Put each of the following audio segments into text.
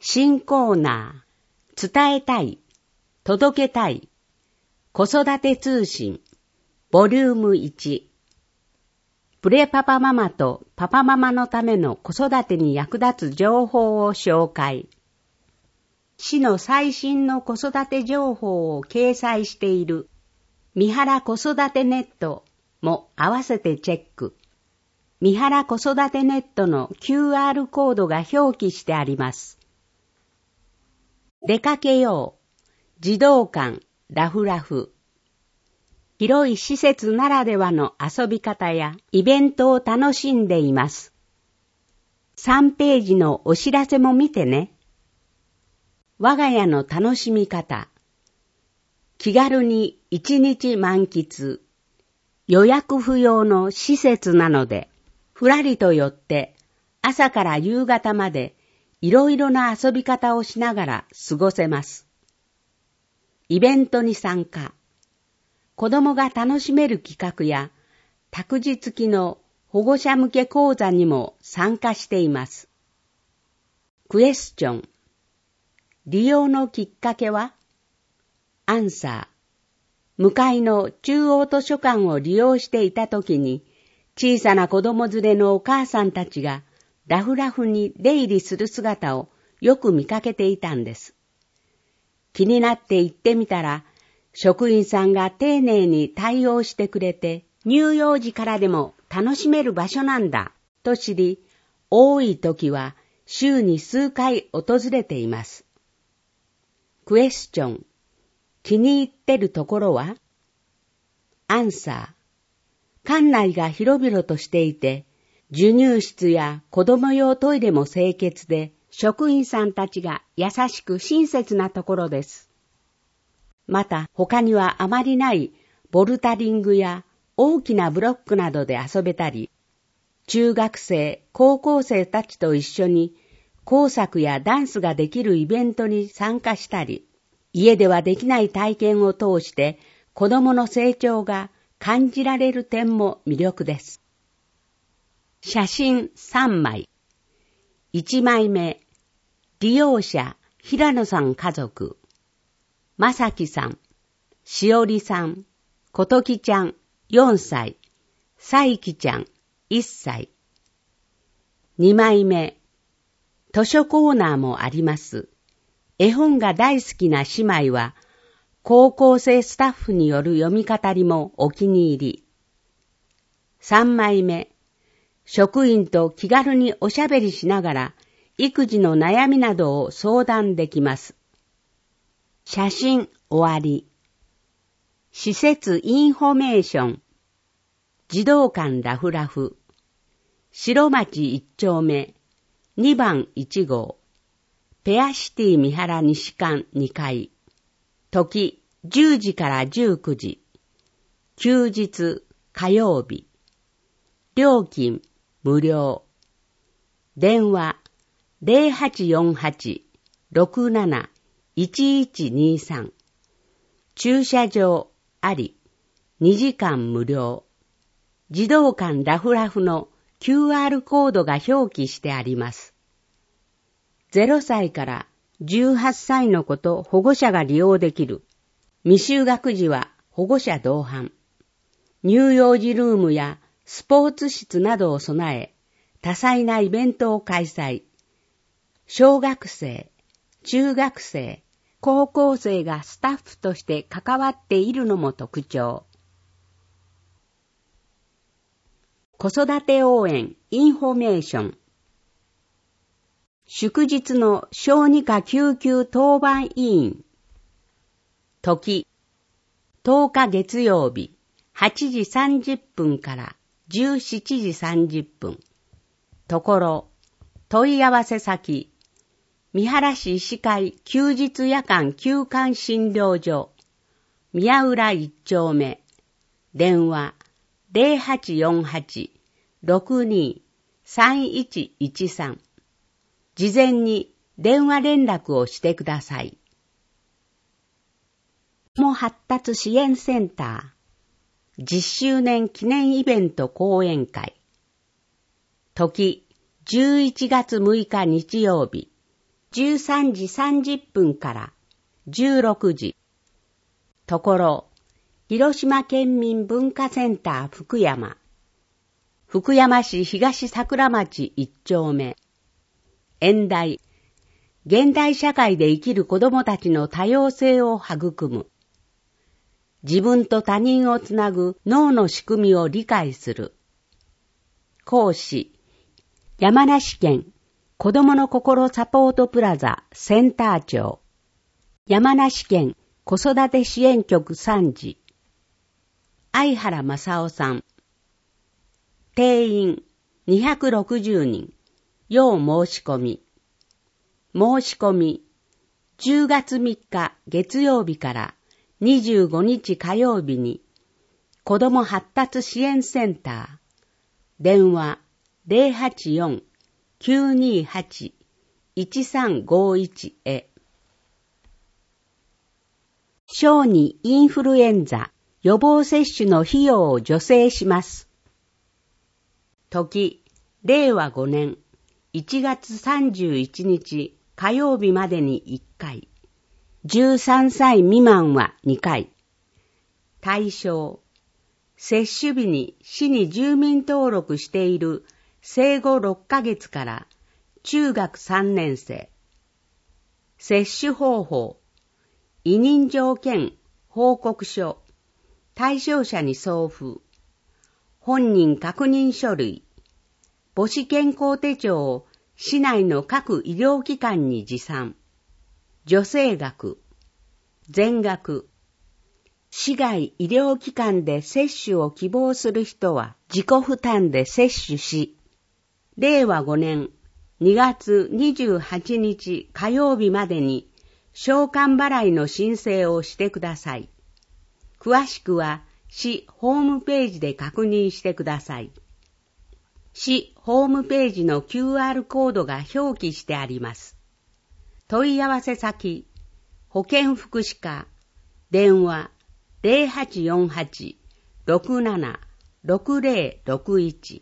新コーナー、伝えたい、届けたい、子育て通信、ボリューム1。プレパパママとパパママのための子育てに役立つ情報を紹介。市の最新の子育て情報を掲載している三原子育てネットも合わせてチェック。三原子育てネットの QR コードが表記してあります。出かけよう。児童館ラフラフ。広い施設ならではの遊び方やイベントを楽しんでいます。3ページのお知らせも見てね。我が家の楽しみ方。気軽に1日満喫。予約不要の施設なので、ふらりと寄って朝から夕方までいろいろな遊び方をしながら過ごせます。イベントに参加。子供が楽しめる企画や託児付きの保護者向け講座にも参加しています。クエスチョン。利用のきっかけは？アンサー。向かいの中央図書館を利用していたときに、小さな子供連れのお母さんたちがラフラフに出入りする姿をよく見かけていたんです。気になって行ってみたら、職員さんが丁寧に対応してくれて、乳幼児からでも楽しめる場所なんだと知り、多い時は週に数回訪れています。クエスチョン。気に入ってるところは？アンサー。館内が広々としていて、授乳室や子供用トイレも清潔で、職員さんたちが優しく親切なところです。また他にはあまりないボルダリングや大きなブロックなどで遊べたり、中学生、高校生たちと一緒に工作やダンスができるイベントに参加したり、家ではできない体験を通して子供の成長が感じられる点も魅力です。写真3枚。1枚目、利用者、平野さん家族。まさきさん、しおりさん、こときちゃん、4歳、さいきちゃん、1歳。2枚目、図書コーナーもあります。絵本が大好きな姉妹は、高校生スタッフによる読み語りもお気に入り。3枚目、職員と気軽におしゃべりしながら、育児の悩みなどを相談できます。写真終わり。施設インフォメーション。児童館ラフラフ。白町1丁目、2番1号。ペアシティ三原西館2階。時10時から19時。休日火曜日。料金無料。電話0848-67-1123。駐車場あり。2時間無料。児童館ラフラフの QR コードが表記してあります。0歳から18歳の子と保護者が利用できる。未就学児は保護者同伴。乳幼児ルームやスポーツ室などを備え、多彩なイベントを開催。小学生、中学生、高校生がスタッフとして関わっているのも特徴。子育て応援インフォメーション。祝日の小児科救急当番委員。時、10日月曜日、8時30分から17時30分。ところ、問い合わせ先、三原市医師会休日夜間休館診療所、宮浦1丁目、電話0848-62-3113。事前に電話連絡をしてください。子ども発達支援センター10周年記念イベント講演会。時11月6日日曜日 13時30分から16時。ところ、広島県民文化センター福山。福山市東桜町1丁目。演題、現代社会で生きる子供たちの多様性を育む。自分と他人をつなぐ脳の仕組みを理解する。講師、山梨県子供の心サポートプラザセンター長。山梨県子育て支援局参事。相原正夫さん。定員260人。要申し込み。申し込み、10月3日月曜日から25日火曜日に、子ども発達支援センター、電話084-928-1351へ。小児インフルエンザ予防接種の費用を助成します。時、令和5年1月31日火曜日までに1回。13歳未満は2回。対象、接種日に市に住民登録している生後6ヶ月から中学3年生。接種方法、委任状兼報告書、対象者に送付。本人確認書類、母子健康手帳を市内の各医療機関に持参。助成額、全額。市外医療機関で接種を希望する人は自己負担で接種し、令和5年2月28日火曜日までに償還払いの申請をしてください。詳しくは市ホームページで確認してください。市ホームページの QR コードが表記してあります。問い合わせ先、保健福祉課、電話0848-67-6061。子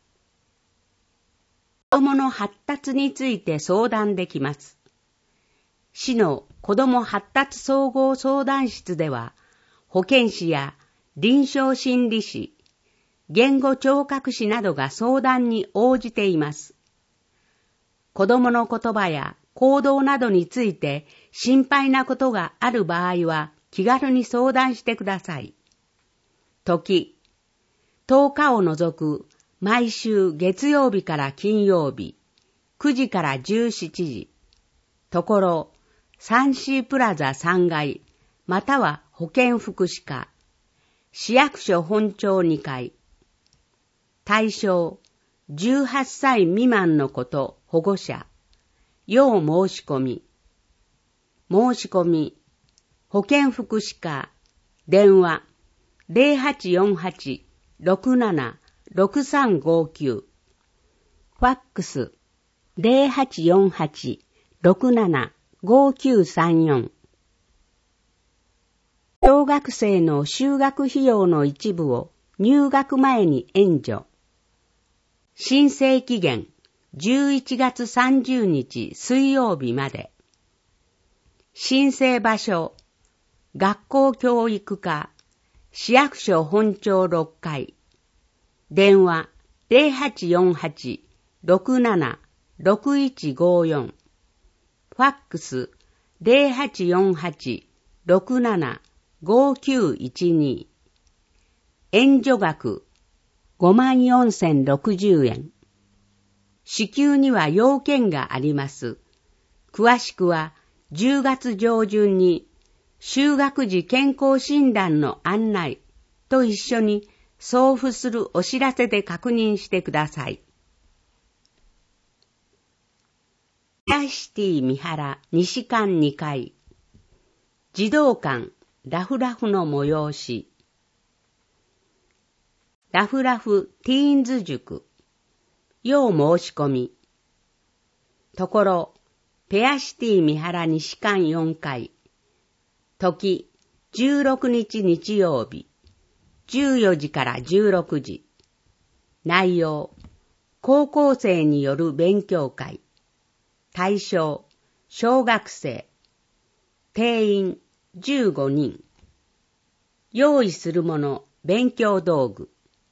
どもの発達について相談できます。市の子ども発達総合相談室では、保健師や臨床心理士、言語聴覚士などが相談に応じています。子どもの言葉や行動などについて心配なことがある場合は気軽に相談してください。時、10日を除く毎週月曜日から金曜日、9時から17時。ところ、3C プラザ3階、または保健福祉課、市役所本庁2階。対象、18歳未満の子と保護者。要申し込み。申し込み、保健福祉課、電話0848-67-6359。ファックス0848-67-5934。小学生の修学費用の一部を入学前に援助。申請期限11月30日水曜日まで。申請場所、学校教育課、市役所本庁6階。電話0848-67-6154。ファックス0848-67-5912。援助額54,060円。支給には要件があります。詳しくは10月上旬に就学時健康診断の案内と一緒に送付するお知らせで確認してください。ペアシティ三原西館2階。児童館ラフラフの催し。ラフラフティーンズ塾。要申し込み。ところ、ペアシティ三原西館4階。時、16日日曜日。14時から16時。内容、高校生による勉強会。対象、 小学生、定員15人。用意するもの、勉強道具。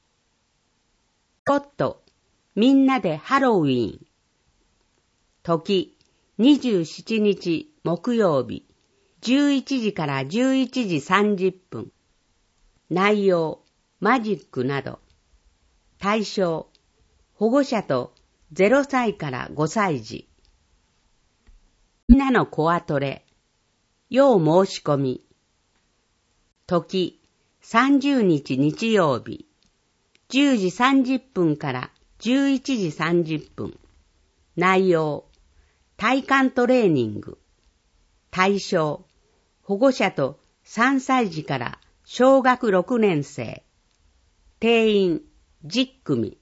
みんなでハロウィーン。時、27日木曜日、11時から11時30分。内容、マジックなど。対象、保護者と0歳から5歳児。みんなのコアトレ。要申し込み。時、30日日曜日、10時30分から11時30分。内容、体幹トレーニング。対象、保護者と3歳児から小学6年生。定員10組。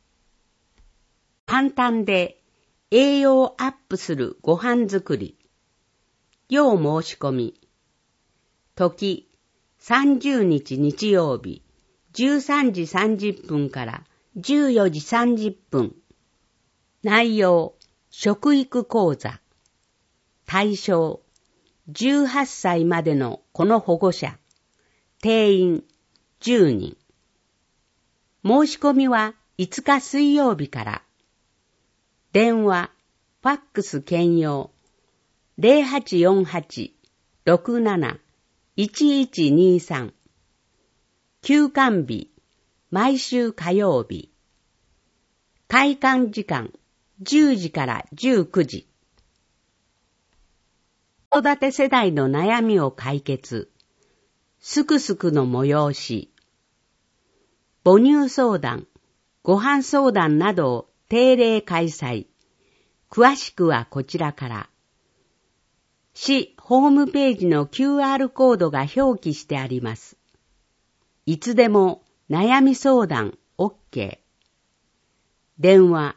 簡単で栄養アップするご飯作り。要申し込み。時、30日日曜日、13時30分から14時30分。内容、食育講座。対象、18歳までのこの保護者。定員10人。申し込みは5日水曜日から。電話、ファックス兼用。0848-67-1123。休館日、毎週火曜日。開館時間、10時から19時。子育て世代の悩みを解決。すくすくの催し。母乳相談、ご飯相談などを定例開催。詳しくはこちらから。市ホームページの QR コードが表記してあります。いつでも悩み相談 OK。電話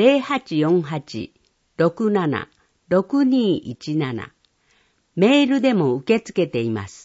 0848-67-6217。メールでも受け付けています。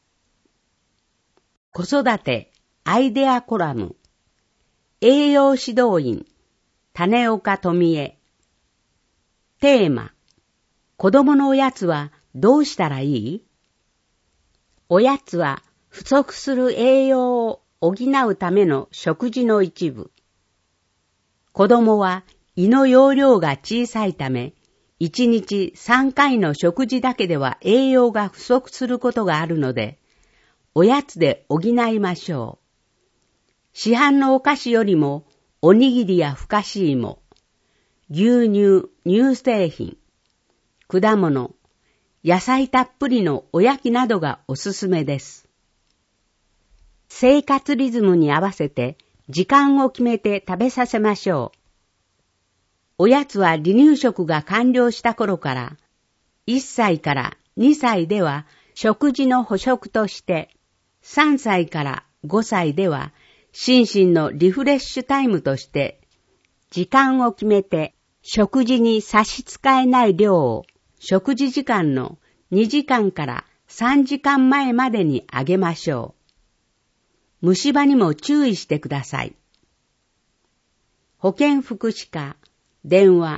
子育てアイデアコラム。栄養指導員、種岡富恵。テーマ、子供のおやつはどうしたらいい？おやつは不足する栄養を補うための食事の一部。子供は胃の容量が小さいため、1日3回の食事だけでは栄養が不足することがあるので、おやつで補いましょう。市販のお菓子よりも、おにぎりやふかし芋、牛乳、乳製品、果物、野菜たっぷりのおやきなどがおすすめです。生活リズムに合わせて時間を決めて食べさせましょう。おやつは離乳食が完了した頃から、1歳から2歳では食事の補食として、3歳から5歳では心身のリフレッシュタイムとして、時間を決めて食事に差し支えない量を食事時間の2時間から3時間前までにあげましょう。虫歯にも注意してください。保健福祉課、電話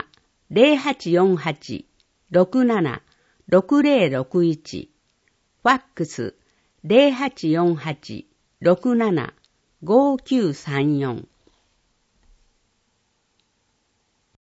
0848-67-6061、ファックス 0848-67-5934